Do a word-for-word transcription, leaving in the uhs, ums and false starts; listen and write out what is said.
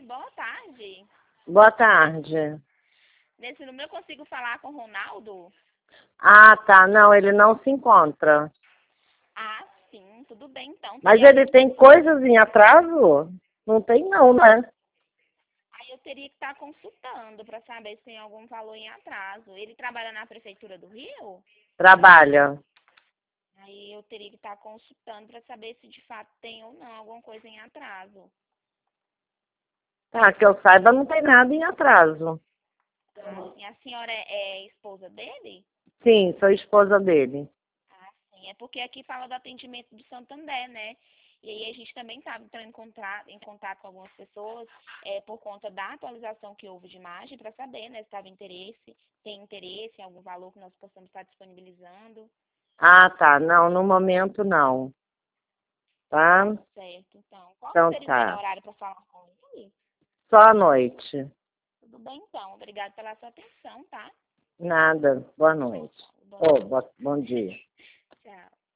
Oi, boa tarde. Boa tarde. Nesse número eu consigo falar com o Ronaldo? Ah, tá. Não, ele não se encontra. Ah, sim, tudo bem então. Mas Teria... ele tem coisas em atraso? Não tem não, né? Aí eu teria que estar consultando para saber se tem algum valor em atraso. Ele trabalha na Prefeitura do Rio? Trabalha. Aí eu teria que estar consultando para saber se de fato tem ou não alguma coisa em atraso. Tá, que eu saiba, não tem nada em atraso. Ah, e a senhora é, é esposa dele? Sim, sou esposa dele. Ah, sim. É porque aqui fala do atendimento do Santander, né? E aí a gente também estava entrando em contato, em contato com algumas pessoas é, por conta da atualização que houve de imagem para saber, né, se estava interesse, tem interesse em algum valor que nós possamos estar disponibilizando. Ah, tá. Não, no momento não. Tá? Certo. Então, qual Então seria o melhor tá. horário para falar com ele? Só à noite. Tudo bem, então. Obrigada pela sua atenção, tá? Nada. Boa Boa, noite. boa Oh, noite. bo- bom dia.